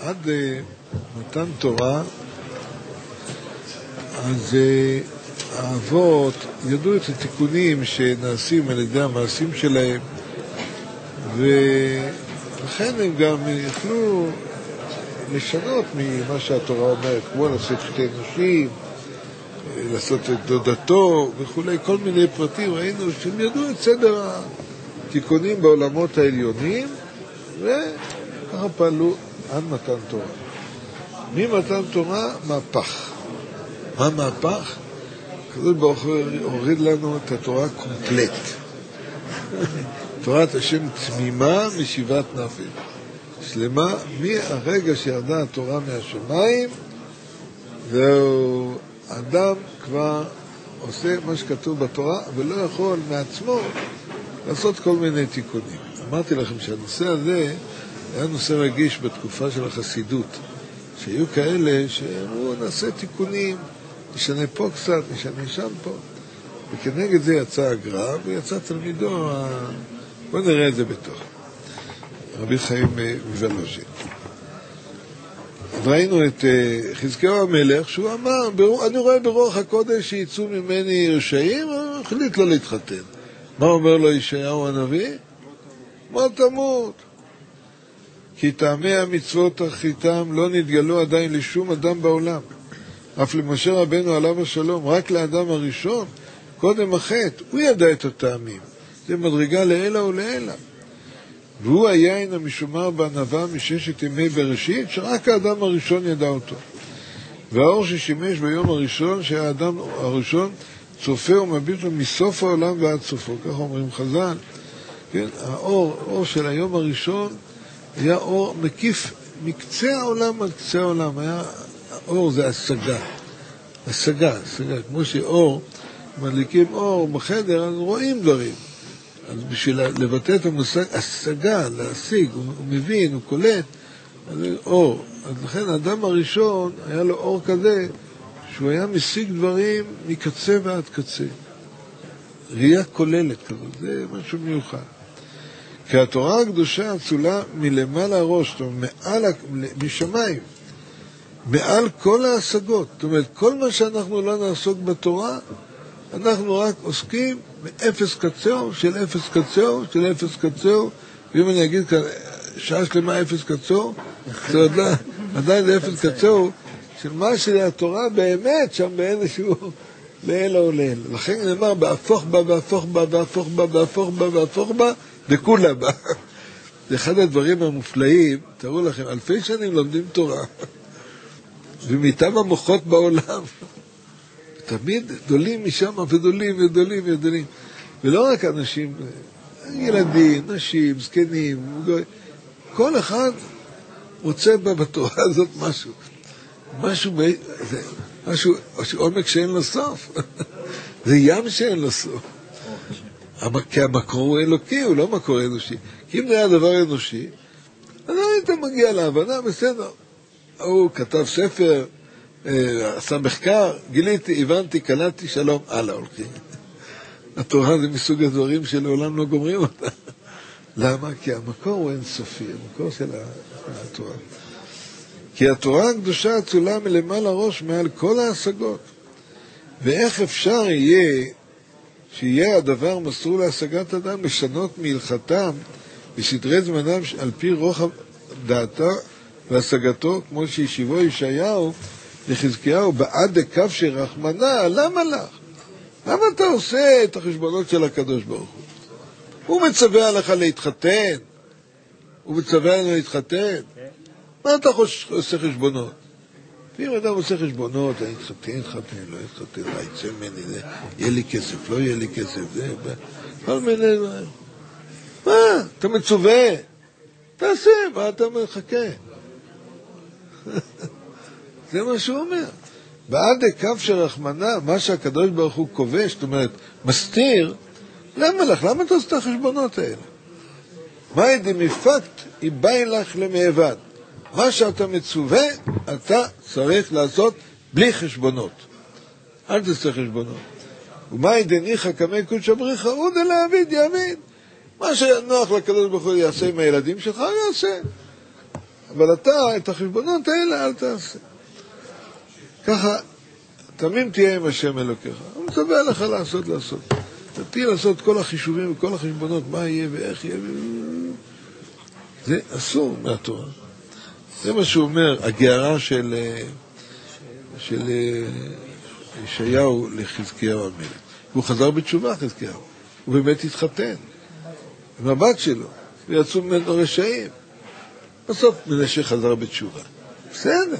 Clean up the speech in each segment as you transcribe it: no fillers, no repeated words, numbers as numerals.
עד מתן תורה, אז האבות ידעו את התיקונים שנעשים על ידי המעשים שלהם, ולכן הם גם יכלו לשנות ממה שהתורה אומרת, כמו לעשות שתי נשים, לעשות את דודתו וכולי, כל מיני פרטים. ראינו שהם ידעו את סדר התיקונים בעולמות העליונים, וככה פעלו עד מתן תורה. ממתן תורה, מהפך. מה מהפך? הקדוש ברוך הוא הוריד לנו את התורה קומפלט. תורת השם תמימה משיבת נפש. שלמה, מהרגע שירדה התורה מהשמיים, זהו, אדם כבר עושה מה שכתוב בתורה, ולא יכול מעצמו לעשות כל מיני תיקונים. אמרתי לכם שהנושא הזה היה נושא רגיש בתקופה של החסידות, שהיו כאלה שאמרו נעשה תיקונים, נשנה פה קצת, נשנה שם פה, וכנגד זה יצא הגר"א ויצא תלמידו, בוא נראה את זה בתוך רבי חיים מוולוז'ין. ראינו את חזקיהו המלך שהוא אמר, אני רואה ברוח הקודש שיצאו ממני רשעים, החליט לא להתחתן. מה אומר לו ישעיהו הנביא? מה תמות? כי טעמי המצוות תרחיתם לא נתגלו עדיין לשום אדם בעולם. אף למשה רבנו עליו השלום, רק לאדם הראשון, קודם החטא, הוא ידע את הטעמים. זה מדרגה לעילה ולעילה. והוא היין המשומר בענווה מששת ימי בראשית, שרק האדם הראשון ידע אותו. והאור ששימש ביום הראשון, שהאדם הראשון צופה ומביט לו מסוף העולם ועד סופו. כך אומרים חז"ל. כן? האור של היום הראשון היה אור מקיף מקצה העולם עד קצה העולם. האור זה השגה. השגה. כמו שאור, מדליקים אור בחדר, אז רואים דברים. אז בשביל לבטא את המושג השגה, להשיג, הוא מבין, הוא קולט, אז אור. אז לכן האדם הראשון היה לו אור כזה, שהוא היה משיג דברים מקצה ועד קצה. ראייה כוללת כזאת, זה משהו מיוחד. כי התורה הקדושה אצולה מלמעלה הראש, זאת אומרת, משמיים, מעל כל ההשגות. זאת אומרת, כל מה שאנחנו לא נעסוק בתורה, אנחנו רק עוסקים מאפס קצהו, של אפס קצהו, של אפס קצהו, ואם אני אגיד כאן, שעה שלמה אפס קצהו, זה עדיין זה אפס קצהו, של מה שהתורה באמת שם באיזשהו לילה או לילה. לכן נאמר, בהפוך בה, בהפוך בה, בהפוך בה, בהפוך בה, בהפוך בה, וכולה בה. זה אחד הדברים המופלאים, תראו לכם, אלפי שנים לומדים תורה, ומיטב המוחות בעולם, תמיד דולים משם ודולים ודולים ודולים. ולא רק אנשים, ילדים, נשים, זקנים, כל אחד רוצה בתורה הזאת משהו. משהו עומק שאין לו סוף. זה ים שאין לו סוף. כי המקור הוא אלוקי, הוא לא מקור אנושי. כי אם זה היה דבר אנושי, אז לא היית מגיע להבנה, בסדר. הוא כתב ספר, עשה מחקר, גיליתי, הבנתי, קלטתי, שלום, הלאה הולכים. התורה זה מסוג הדברים שלעולם לא גומרים אותה. למה? כי המקור הוא אינסופי, המקור של התורה. כי התורה הקדושה אצולה מלמעלה ראש מעל כל ההשגות. ואיך אפשר שיהיה הדבר מסור להשגת אדם, לשנות מהלכתם בסדרי זמנם על פי רוחב דעתה והשגתו, כמו שישיבו ישעיהו לחזקיהו בעד דקו שרחמנה. למה לך? למה אתה עושה את החשבונות של הקדוש ברוך הוא? הוא מצווה עליך להתחתן. הוא מצווה עליך להתחתן. מה אתה עושה חשבונות? ואם אדם עושה חשבונות, אני אתחתן, לא אתחתן, לא יצא ממני, יהיה לי כסף, לא יהיה לי כסף, זה, כל מיני, מה? אתה מצווה, תעשה, מה אתה מחכה? זה מה שהוא אומר. בעד הקו שרחמנה, מה שהקדוש ברוך הוא כובש, זאת אומרת, מסתיר, למה לך? למה אתה עושה את החשבונות האלה? מה ידי מפקט איבאי לך למעבד? מה שאתה מצווה, אתה צריך לעשות בלי חשבונות. אל תעשה חשבונות. ומה ידניך כמי קודש בריך, עוד אל העביד יעביד. מה שנוח לקדוש ברוך הוא יעשה עם הילדים שלך, יעשה. אבל אתה, את החשבונות האלה אל תעשה. ככה, תמים תהיה עם השם אלוקיך. הוא מצווה לך לעשות. תתחיל לעשות כל החישובים וכל החשבונות, מה יהיה ואיך יהיה. זה אסור מהתורה. זה מה שהוא אומר, הגערה של ישעיהו לחזקיהו המלך. הוא חזר בתשובה, חזקיהו. הוא באמת התחתן עם הבת שלו, ויצאו ממנו רשעים. בסוף מנשה חזר בתשובה. בסדר.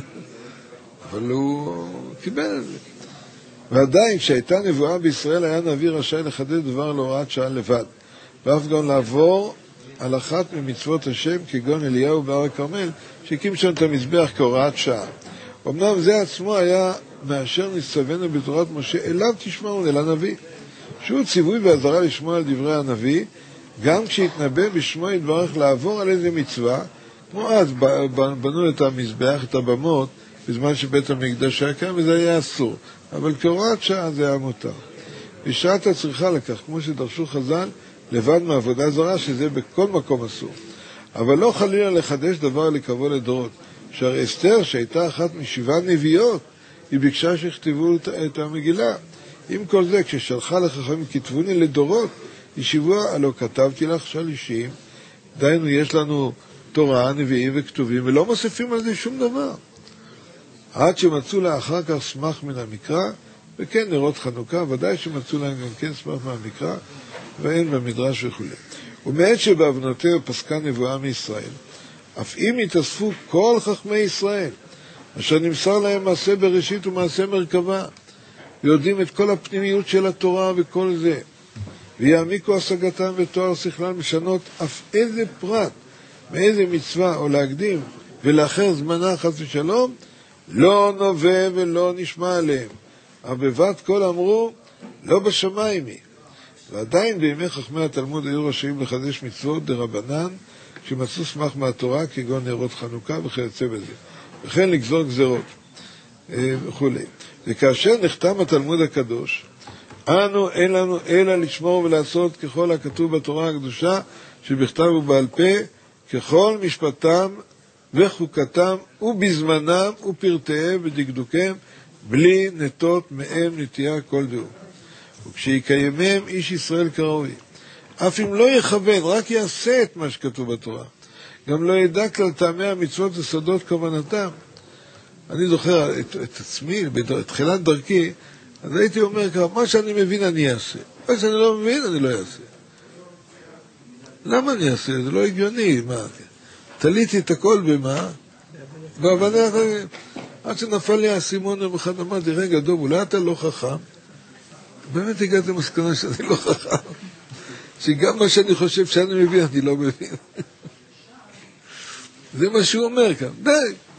אבל הוא קיבל את זה. ועדיין, כשהייתה נבואה בישראל, היה נביא רשאי לחדד דבר להוראת שעה לבד. ואף גם לעבור על אחת ממצוות השם, כגון אליהו בהר הכרמל, שהקים שם את המזבח כהוראת שעה. אמנם זה עצמו היה מאשר נצטווינו בתורת משה, אליו תשמעו, אל הנביא. שהוא ציווי והזרה לשמוע על דברי הנביא, גם כשהתנבא בשמו יתברך לעבור על איזה מצווה, כמו אז בנו את המזבח, את הבמות, בזמן שבית המקדש היה כאן, וזה היה אסור. אבל כהוראת שעה זה היה מותר. ושעת הצריכה לכך, כמו שדרשו חז"ל, לבד מעבודה זרה, שזה בכל מקום אסור. אבל לא חלילה לחדש דבר לקרבו לדורות. שהרי אסתר, שהייתה אחת משבעה נביאות, היא ביקשה שיכתבו את המגילה. עם כל זה, כששלחה לחכמים כתבוני לדורות, ישיבוה, הלא כתבתי לך שלישים, דיינו יש לנו תורה, נביאים וכתובים, ולא מוסיפים על זה שום דבר. עד שמצאו לה אחר כך סמך מן המקרא, וכן נרות חנוכה, ודאי שמצאו להם גם כן סמך מהמקרא, ואין במדרש וכו'. ומעת שבאבנותיה פסקה נבואה מישראל, אף אם התאספו כל חכמי ישראל, אשר נמסר להם מעשה בראשית ומעשה מרכבה, ויודעים את כל הפנימיות של התורה וכל זה, ויעמיקו השגתם ותואר שכלם משנות אף איזה פרט, מאיזה מצווה או להקדים, ולאחר זמנה חס ושלום, לא נובע ולא נשמע עליהם. אבל בבת כל אמרו, לא בשמיים היא. ועדיין בימי חכמי התלמוד היו רשאים לחדש מצוות דרבנן, שמצאו סמך מהתורה, כגון נרות חנוכה וכיוצא בזה. וכן לגזור גזרות וכו'. וכאשר נחתם התלמוד הקדוש, אנו אין לנו אלא לשמור ולעשות ככל הכתוב בתורה הקדושה, שבכתב ובעל פה, ככל משפטם וחוקתם ובזמנם ופרטיהם ודקדוקיהם, בלי נטות מהם נטייה כל דעות. וכשיקיימם איש ישראל כראוי, אף אם לא יכוון, רק יעשה את מה שכתוב בתורה, גם לא ידע כלל טעמי המצוות וסודות כוונתם. אני זוכר את עצמי, בתחילת דרכי, אז הייתי אומר ככה, מה שאני מבין אני אעשה, מה שאני לא מבין אני לא אעשה. למה אני אעשה? זה לא הגיוני. מה? תליתי את הכל במה? בהבנה אחרת. עד שנפל לי האסימון יום אחד, אמרתי, רגע דוב, אולי אתה לא חכם? באמת הגעתי למסקנה שאני לא חכם. שגם מה שאני חושב שאני מבין, אני לא מבין. זה מה שהוא אומר כאן. די,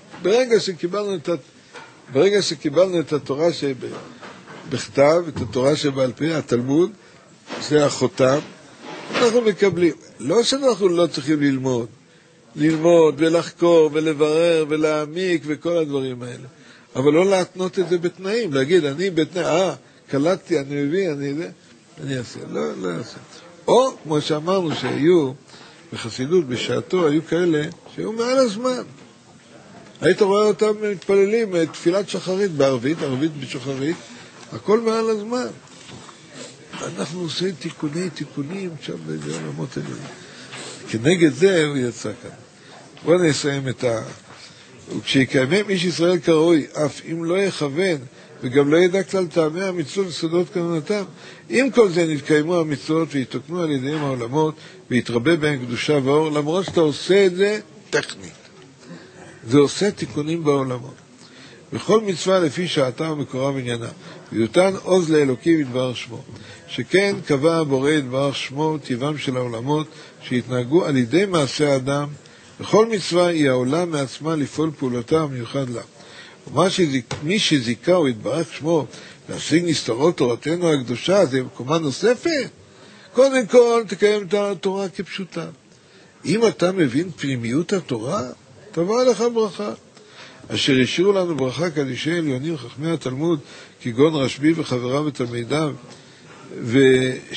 ברגע שקיבלנו את התורה שבכתב, את התורה שבעל פה, התלמוד, זה החותם, אנחנו מקבלים. לא שאנחנו לא צריכים ללמוד ולחקור ולברר ולהעמיק וכל הדברים האלה. אבל לא להתנות את זה בתנאים, להגיד, אני בתנאים, קלטתי, אני מבין, אני אעשה. לא אעשה. או, כמו שאמרנו, שהיו בחסידות בשעתו, היו כאלה שהיו מעל הזמן. היית רואה אותם מתפללים תפילת שחרית בערבית, ערבית בשחרית, הכל מעל הזמן. אנחנו עושים תיקונים שם באיזה עולמות האלה. כנגד זה הוא יצא כאן. בואו נסיים את וכשיקיימם איש ישראל כראוי, אף אם לא יכוון, וגם לא ידע כלל טעמי המצוות וסודות כוונתם, אם כל זה נתקיימו המצוות ויתוקנו על ידיהם העולמות, ויתרבה בהם קדושה ואור, למרות שאתה עושה את זה טכנית. זה עושה תיקונים בעולמות. בכל מצווה לפי שעתה ומקורה ועניינה, ויותן עוז לאלוקים יתברך שמו. שכן קבע הבורא יתברך שמו טבעם של העולמות, שהתנהגו על ידי מעשה האדם, בכל מצווה היא העולה מעצמה לפעול פעולתה המיוחד לה. מי שזיקה או יתברך שמו להשיג נסתרות תורתנו הקדושה, זה קומה נוספת. קודם כל תקיים את התורה כפשוטה. אם אתה מבין פנימיות התורה, תבוא עליך ברכה. אשר השאירו לנו ברכה קדישי עליונים חכמי התלמוד, כגון רשב"י וחבריו ותלמידיו,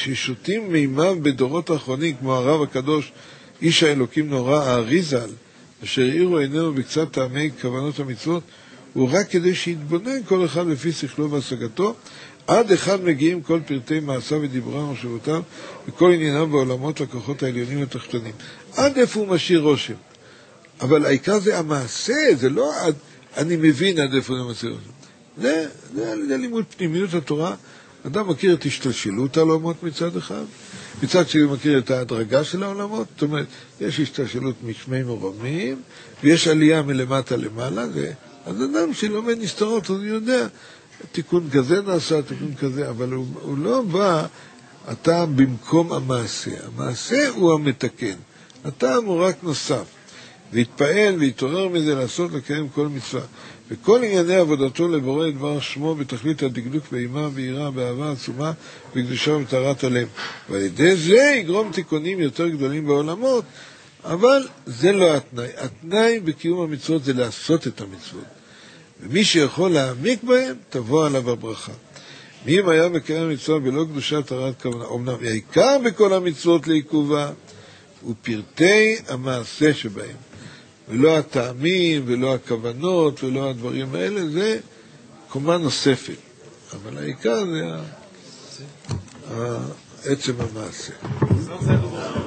וששותים מימיו בדורות האחרונים, כמו הרב הקדוש, איש האלוקים נורא, האריזל, אשר העירו עינינו בקצת טעמי כוונות המצוות, הוא רק כדי שיתבונן כל אחד לפי שכלו והשגתו, עד אחד מגיעים כל פרטי מעשיו ודיבורם ומחשבותיו, וכל ענייניו בעולמות לכוחות העליונים והתחתונים. עד איפה הוא משאיר רושם. אבל העיקר זה המעשה, זה לא עד, אני מבין עד איפה זה מעשה רושם. זה לימוד פנימיות התורה. אדם מכיר את השתלשלות העולמות מצד אחד, מצד שני מכיר את ההדרגה של העולמות, זאת אומרת, יש השתלשלות משמי מורמים, ויש עלייה מלמטה למעלה, אז אדם שלומד נסתרות, אז הוא יודע, תיקון כזה נעשה, תיקון כזה, אבל הוא לא בא, אתה במקום המעשה. המעשה הוא המתקן. אתה הוא רק נוסף. והתפעל והתעורר מזה לעשות לקיים כל מצווה. וכל ענייני עבודתו לבורא דבר שמו בתכלית הדקדוק ואימה ויראה באהבה עצומה וקדושה וטהרת הלב. ועל ידי זה יגרום תיקונים יותר גדולים בעולמות, אבל זה לא התנאי. התנאי בקיום המצוות זה לעשות את המצוות. ומי שיכול להעמיק בהם, תבוא עליו הברכה. מי אם היה מקיים מצווה בלא קדושה טהרת כוונה, אמנם העיקר בכל המצוות לעיכובה, ופרטי המעשה שבהם. ולא הטעמים, ולא הכוונות, ולא הדברים האלה, זה קומה נוספת. אבל העיקר זה עצם המעשה.